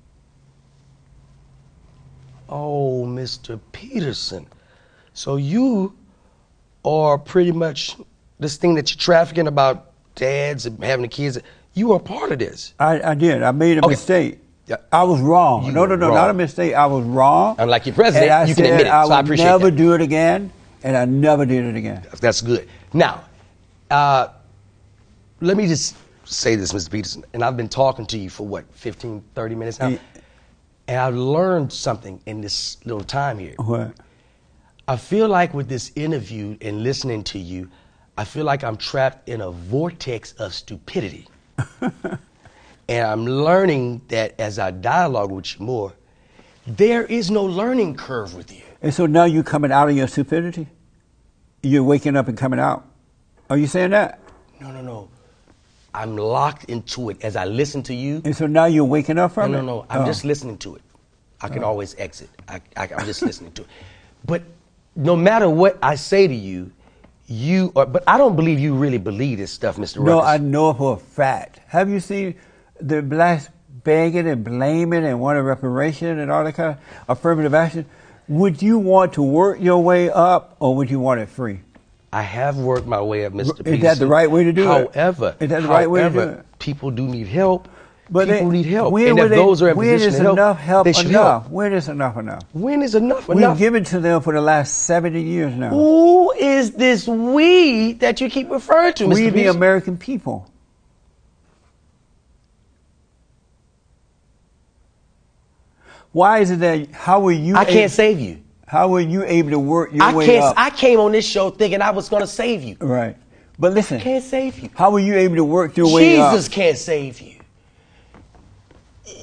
Oh, Mister Peterson. So you are pretty much this thing that you're trafficking about dads and having the kids. You are part of this. I, I did. I made a Okay. mistake. Yeah. I was wrong. You no, no, were no, wrong. not a mistake. I was wrong. Unlike your president, and I you can said admit it, I so I would appreciate never that. do it again, and I never did it again. That's good. Now, uh, let me just say this, Mister Peterson, and I've been talking to you for what, fifteen, thirty minutes now? Yeah. And I've learned something in this little time here. What? I feel like with this interview and listening to you, I feel like I'm trapped in a vortex of stupidity. And I'm learning that as I dialogue with you more, there is no learning curve with you. And so now you're coming out of your stupidity? You're waking up and coming out? Are you saying that? No, no, no. I'm locked into it as I listen to you. And so now you're waking up No, from no, it? no. I'm Oh. just listening to it. I can always exit. I, I, I'm just listening to it. But no matter what I say to you, you are, but I don't believe you really believe this stuff, Mister No, Ruckus. I know it for a fact. Have you seen the blacks begging and blaming and wanting reparation and all that kind of affirmative action? Would you want to work your way up, or would you want it free? I have worked my way up, Mister Is that Peterson. the right way to do it? However, Is that the right way to do however, it? people do need help. But people they- need help. When and will if they- those are in when position is to help, enough help they should enough? help. When is enough enough? When is enough We've enough? given to them for the last seventy years now. Who is this we that you keep referring to, Mister We, the Peterson? American people. Why is it that, how were you I can't able, save you. how were you able to work your I way can't. up? I came on this show thinking I was going to save you. Right. But listen, Can't save you. how were you able to work your way up? Jesus can't save you.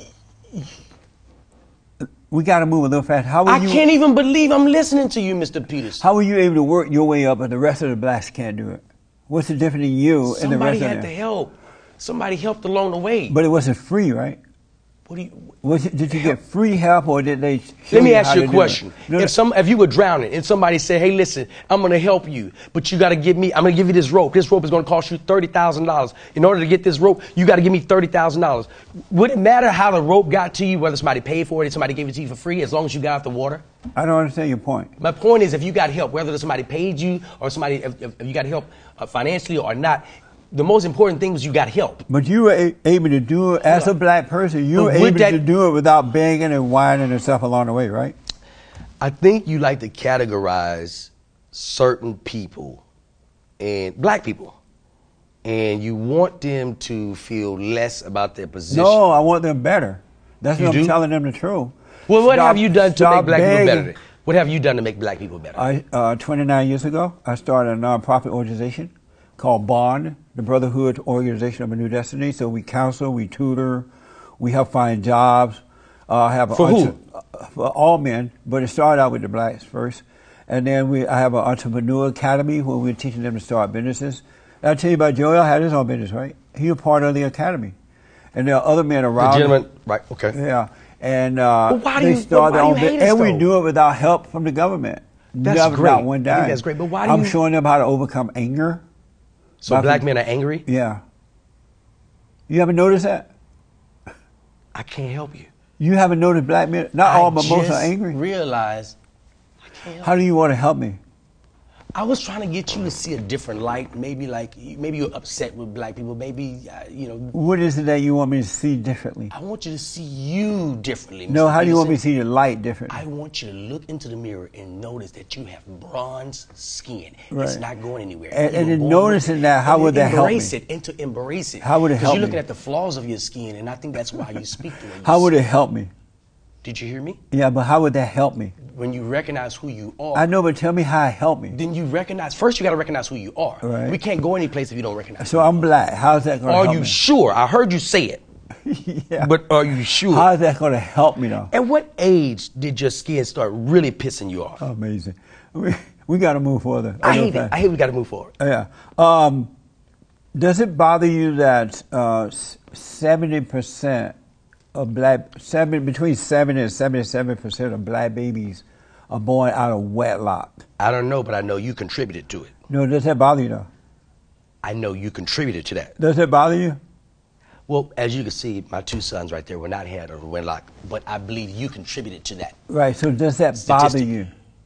We got to move a little fast. How were I you? can't even believe I'm listening to you, Mister Peterson. How were you able to work your way up, but the rest of the blacks can't do it? What's the difference in you and the Somebody rest of had them? to help. Somebody helped along the way. But it wasn't free, right? What do you? Was it, did you get free help, or did they? show Let me ask how you to a do it? question. No, If some, if you were drowning and somebody said, "Hey, listen, I'm going to help you, but you got to give me. I'm going to give you this rope. This rope is going to cost you thirty thousand dollars. In order to get this rope, you got to give me thirty thousand dollars." Would it matter how the rope got to you, whether somebody paid for it, or somebody gave it to you for free, as long as you got out the water? I don't understand your point. My point is, if you got help, whether somebody paid you or somebody, if, if you got help uh, financially or not, the most important thing was you got help. But you were a- able to do it as a black person. You But were with able that- to do it without begging and whining and stuff along the way, right? I think you like to categorize certain people and black people, and you want them to feel less about their position. No, I want them better. That's You what I'm do? telling them the truth. Well, what Stop- have you done to stop make black begging. people better? What have you done to make black people better? I, uh, twenty-nine years ago, I started a nonprofit organization called Bond, the Brotherhood Organization of a New Destiny. So we counsel, we tutor, we help find jobs. Uh, I have a For who? entre- uh, for all men, but it started out with the blacks first. And then we, I have an entrepreneur academy where we're teaching them to start businesses. And I tell you about Joel had his own business, right? He was part of the academy. And there are other men The around him. gentleman, right? Okay. Yeah, and uh, But why do they you- start but their why own do you hate business, us, and we though? do it without help from the government. That's Never, great. Not one I think dime. that's great, but why do I'm you- showing them how to overcome anger. So By- black men are angry? Yeah. You haven't noticed that? I can't help you. You haven't noticed black men? Not all, but most just are angry. realized I can't help How do you want to help me? I was trying to get you to see a different light. Maybe like, maybe you're upset with black people. Maybe, uh, you know, What is it that you want me to see differently? I want you to see you differently. No, Mister how do you want me to Peterson. see the light differently? I want you to look into the mirror and notice that you have bronze skin. It's Right. not going anywhere. And- You and were in born noticing with it. that, how And would that help me? Embrace it and to embrace it. How would it help Because you're me? looking at the flaws of your skin, and I think that's why you speak the way you How would speak. it help me? Did you hear me? Yeah, but how would that help me? When you recognize who you are, I know, but tell me how it helped me. then you recognize, first you got to recognize who you are. Right. We can't go any place if you don't recognize So I'm black. How's that going to Are help you me? sure? I heard you say it, Yeah. but are you sure? How is that going to help me though? At what age did your skin start really pissing you off? Amazing. We, we got to move further. I hate it. I hate we got to move forward. Yeah. Um, does it bother you that uh, seventy percent of black, seven, between seventy and seventy-seven percent of black babies are born out of wedlock? I don't know, but I know you contributed to it. No, does that bother you though? I know you contributed to that. Does that bother you? Well, as you can see, my two sons right there were not had or wedlock, but I believe you contributed to that. Right. So does that bother Statistic. you?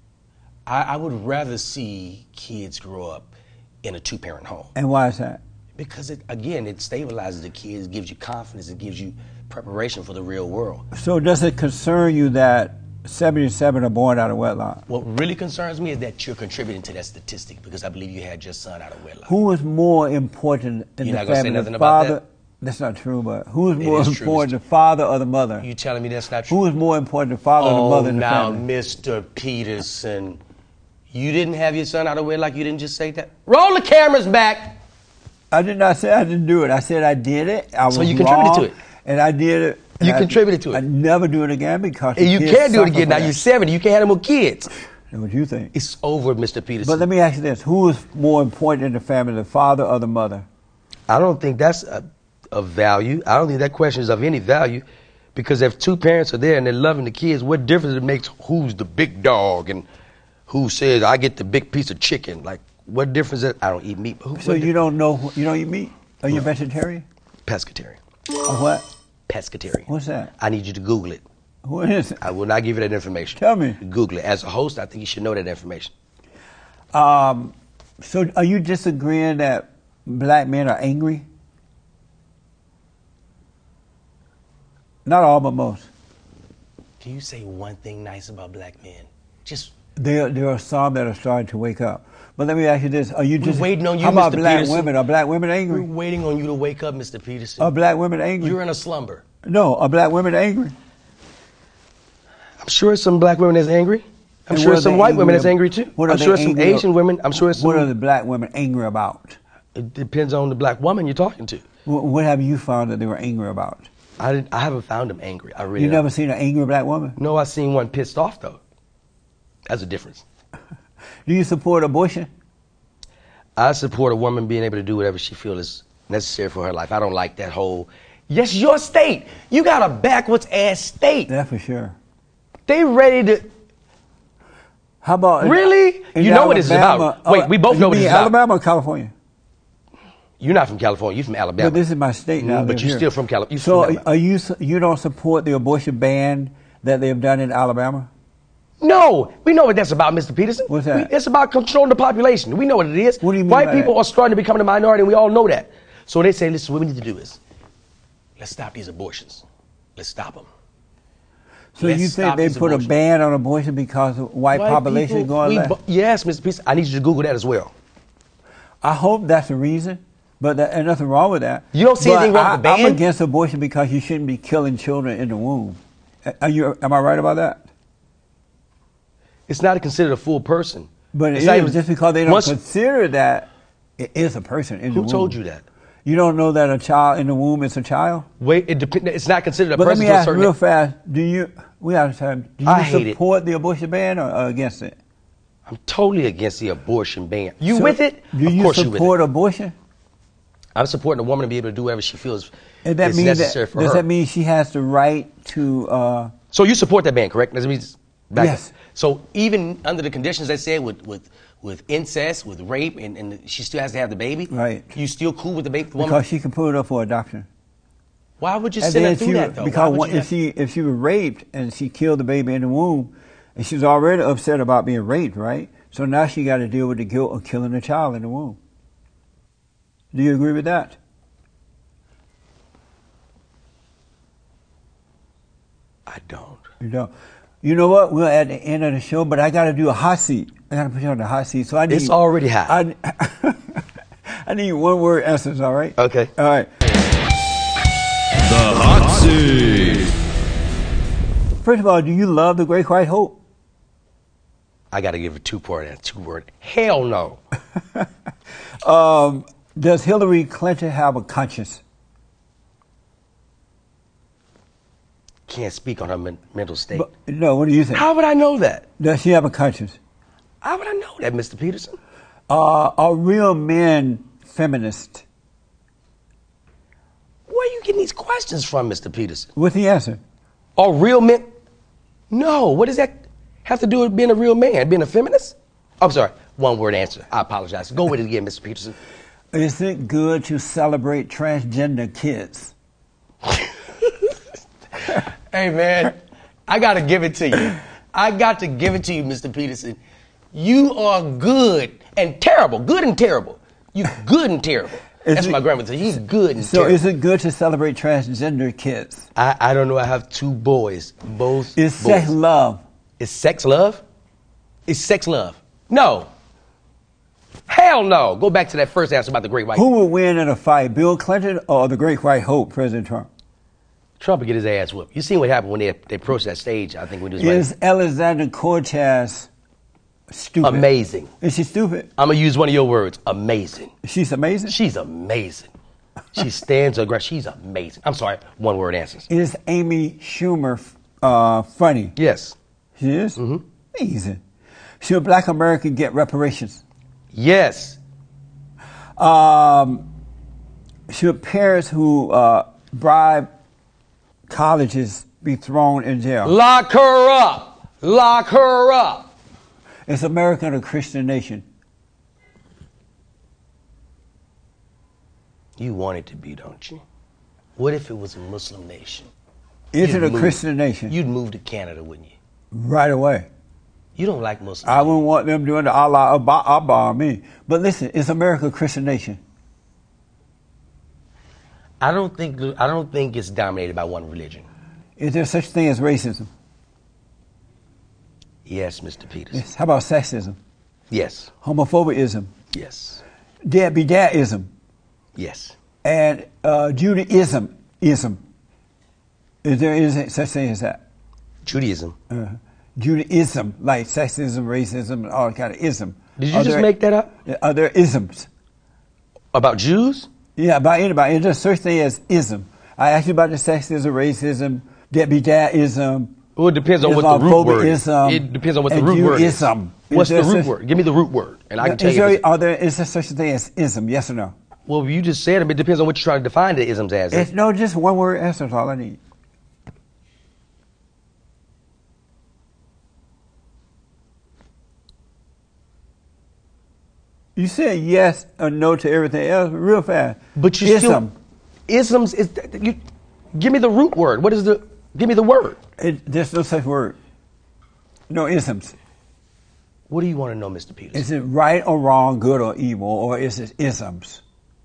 I, I would rather see kids grow up in a two-parent home. And why is that? Because, it, again, it stabilizes the kids, gives you confidence, it gives you preparation for the real world. So does it concern you that seventy-seven are born out of wedlock? What really concerns me is that you're contributing to that statistic because I believe you had your son out of wedlock. Who is more important in You're the not gonna say family? nothing the about father? that? That's not true, but who is It more is true, important, Mister the father or the mother? You telling me that's not true? Who is more important, the father or the Oh, mother in the now, family? Mister Peterson, you didn't have your son out of wedlock? You didn't just say that? Roll the cameras back. I did not say I didn't do it. I said I did it. I was So you contributed wrong, to it. and I did it. and You I- contributed to it. I never do it again because And the you kids can't do it suffer again. Now for you're that. seventy. You can't have no more kids. That's what you think. It's over, Mister Peterson. But let me ask you this: who is more important in the family, the father or the mother? I don't think that's a, of value. I don't think that question is of any value because if two parents are there and they're loving the kids, what difference it makes who's the big dog and who says I get the big piece of chicken? Like, what difference is I don't eat meat. But who, So what you di- don't know? who- You don't eat meat? Are you No. vegetarian? Pescatarian. Or what? Pescatarian. What's that? I need you to Google it. What is it? I will not give you that information. Tell me. Google it. As a host, I think you should know that information. Um, so are you disagreeing that black men are angry? Not all, but most. Can you say one thing nice about black men? Just There, there are some that are starting to wake up. But let me ask you this: Are you We're just waiting on you, How about Mister black Peterson. women? Are black women we're angry? waiting on you to wake up, Mister Peterson. Are black women angry? You're in a slumber. No, are black women angry? I'm sure some black women that's angry. I'm And sure what are some they white women that's angry angry ab- too. what are I'm they sure some angry Asian ab- women. I'm sure some. What are the black women angry about? It depends on the black woman you're talking to. What, what have you found that they were angry about? I didn't, I haven't found them angry. I really You never haven't. seen an angry black woman? No, I seen one pissed off though. That's a difference. Do you support abortion? I support a woman being able to do whatever she feels is necessary for her life. I don't like that whole, yes, your state. You got a backwards ass state. That for sure. They ready to, How about really? in You know what this is Alabama- about. Wait, we both you know what mean this is about. Alabama or California? You're not from California. You're from Alabama. But this is my state now. I Mm, but live you're here. still from California. So are you you don't support the abortion ban that they've done in Alabama? No, we know what that's about, Mister Peterson. What's that? We, it's about controlling the population. We know what it is. What do you mean White by people that? are starting to become the minority, and we all know that. So they say, listen, what we need to do is, let's stop these abortions. Let's stop them. So Let's you think stop they these put abortions. a ban on abortion because of white, White population people, going we left? bo- Yes, Mister Peterson. I need you to Google that as well. I hope that's the reason, but there- there's nothing wrong with that. You don't see But anything wrong I, with the ban? I'm against abortion because you shouldn't be killing children in the womb. Are you? Am I right about that? It's not considered a full person. But it It's is not even- just because they don't once- consider that it is a person in the Who womb. told you that? You don't know that a child in the womb is a child? Wait, it dep- it's not considered a But let person me to a ask certain real fast, do you, we out of time, do you I hate it. support the abortion ban or, or against it? I'm totally against the abortion ban. You So, with it? Do Of you course you with support it. abortion? I'm supporting a woman to be able to do whatever she feels And that is means necessary that, for does her. that mean she has the right to, uh, So you support that ban, correct? Does it mean back Yes. up? So even under the conditions they said with with with incest, with rape, and, and she still has to have the baby. Right. You still cool with the baby, the woman? because she can put it up for adoption? Why would you And send her then through she, that though? Why because would one- you if have- she if she was raped and she killed the baby in the womb, and she's already upset about being raped, right? So now she got to deal with the guilt of killing a child in the womb. Do you agree with that? I don't. You know, you know what? We're at the end of the show, but I got to do a hot seat. I got to put you on the hot seat. So I need. It's already hot. I, I need one word answers. All right. Okay. All right. The Hot Seat. First of all, do you love the Great White Hope? I got to give a two part and two word. Hell no. Um, does Hillary Clinton have a conscience? Can't speak on her men- mental state. But, no. What do you think? How would I know that? Does she have a conscience? How would I know that, Mister Peterson? Uh, are real men feminist? Where are you getting these questions from, Mister Peterson? What's the answer? Are real men? No. What does that have to do with being a real man? Being a feminist? I'm sorry. One word answer. I apologize. Go with it again, Mister Peterson. Is it good to celebrate transgender kids? Hey, man, I got to give it to you. I got to give it to you, Mister Peterson. You are good and terrible. Good and terrible. You good and terrible. Is That's it- what my grandmother said. You good and So terrible. is it good to celebrate transgender kids? I, I don't know. I have two boys. Both Is boys. sex love? Is sex love? Is sex love? No. Hell no. Go back to that first answer about the Great White. Who would win in a fight, Bill Clinton or the Great White Hope, President Trump? Trump would get his ass whooped. You seen what happened when they they approached that stage, I think, when he was Is Alexander Cortez stupid? amazing. Is she stupid? I'm going to use one of your words. Amazing. She's amazing? She's amazing. She stands her ground. She's amazing. I'm sorry. One word answers. Is Amy Schumer uh, funny? Yes. She is? Mm-hmm. Amazing. Should black America get reparations? Yes. Um, should parents who uh, bribe colleges be thrown in jail? Lock her up. Lock her up. Is America a Christian nation? You want it to be, don't you? What if it was a Muslim nation? Is You'd it a move- Christian nation? You'd move to Canada, wouldn't you? Right away. You don't like Muslims. I wouldn't want them doing the Allah Abba, Abba on me. But listen, is America a Christian nation? I don't think I don't think it's dominated by one religion. Is there such thing as racism? Yes, Mister Peterson. Yes. How about sexism? Yes. Homophobism? Yes. Deadbeatism? Yes. And uh, Judaism? Ism? Is there is such thing as that? Judaism. Uh, Judaism, like sexism, racism, and all kind of ism. Did you Are just there- make that up? Are there isms? About Jews? Yeah, by anybody. Is there such thing as ism? I asked you about the sexism, racism, Debbie Dad-ism. Well, it depends on what the root word is. It depends on what the and root word is. Ism. What's Is the there root such- word? Give me the root word, and I can tell is you. there, if it's- are there, is there such a thing as ism? Yes or no? Well, you just said it. It depends on what you're trying to define the isms as. It's no, just one word answer is all I need. You said yes or no to everything else real fast. But you still Ism. isms is you. Give me the root word. What is the? Give me the word. It, there's no such word. No isms. What do you want to know, Mister Peterson? Is it right or wrong, good or evil, or is it isms?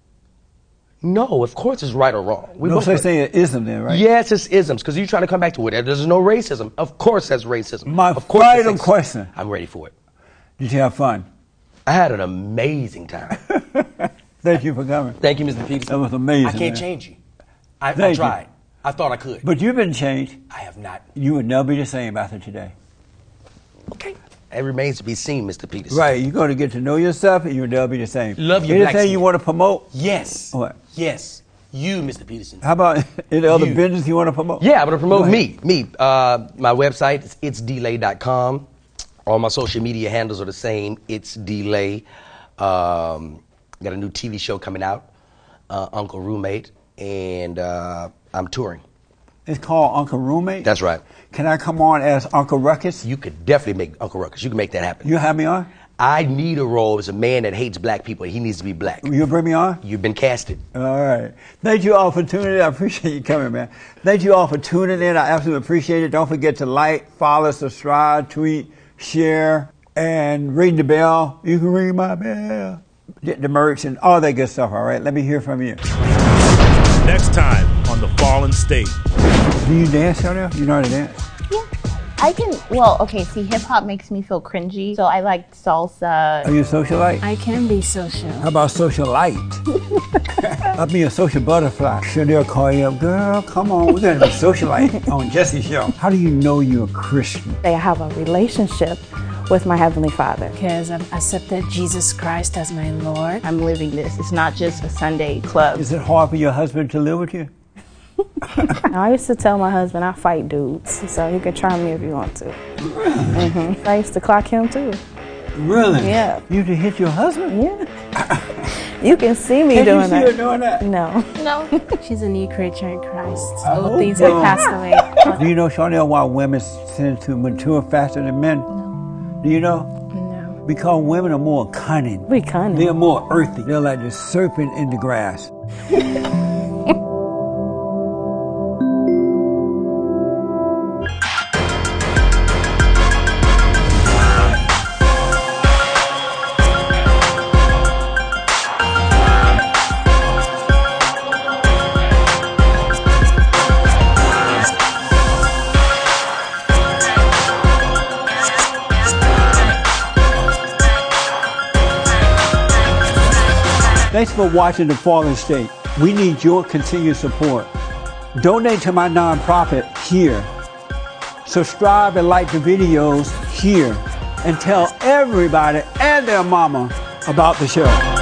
No, of course it's right or wrong. We No both- such thing as ism then, right? Yes, it's isms because you're trying to come back to it. There's no racism. Of course, that's racism. My of course, final it's- question. I'm ready for it. Did you have fun? I had an amazing time. Thank you for coming. Thank you, Mister Peterson. That was amazing, I can't man. change you. I, I Thank you. tried. I thought I could. But you've been changed. I have not. You would never be the same after today. Okay. It remains to be seen, Mister Peterson. Right. You're going to get to know yourself and you'll never be the same. Love you, Anything blacksmith. you want to promote? Yes. What? Yes. You, Mister Peterson. How about any other You. business you want to promote? Yeah, I'm going to promote Go ahead. me. Me. Uh, my website is its delay dot com. All my social media handles are the same. It's Delay. Um, got a new T V show coming out, uh, Uncle Roommate, and uh, I'm touring. It's called Uncle Roommate? That's right. Can I come on as Uncle Ruckus? You could definitely make Uncle Ruckus. You can make that happen. You have me on? I need a role as a man that hates black people. He needs to be black. You'll bring me on? You've been casted. All right. Thank you all for tuning in. I appreciate you coming, man. Thank you all for tuning in. I absolutely appreciate it. Don't forget to like, follow, subscribe, tweet, share, and ring the bell. You can ring my bell. Get the merch and all that good stuff, all right? Let me hear from you. Next time on The Fallen State. Do you dance, Chanel? You know how to dance? Yeah. I can, well, okay, see, hip hop makes me feel cringy, so I like salsa. Are you a socialite? I can be social. How about socialite? I'll be a social butterfly. Chanel call you up, girl, come on, we're gonna be socialite on Jesse's show. How do you know you're a Christian? I have a relationship with my Heavenly Father. Because I've accepted Jesus Christ as my Lord. I'm living this. It's not just a Sunday club. Is it hard for your husband to live with you? I used to tell my husband I fight dudes, so you can try me if you want to. hmm I used to clock him too. Really? Yeah. You to hit your husband? Yeah. You can see me Can you doing see that. her doing that? No. No. She's a new creature in Christ. I All hope things so. have passed away. Do you know, Chanel, why women tend to mature faster than men? No. Do you know? No. Because women are more cunning. We cunning. They're more earthy. They're like the serpent in the grass. Thanks for watching The Fallen State. We need your continued support. Donate to my nonprofit here. Subscribe and like the videos here. And tell everybody and their mama about the show.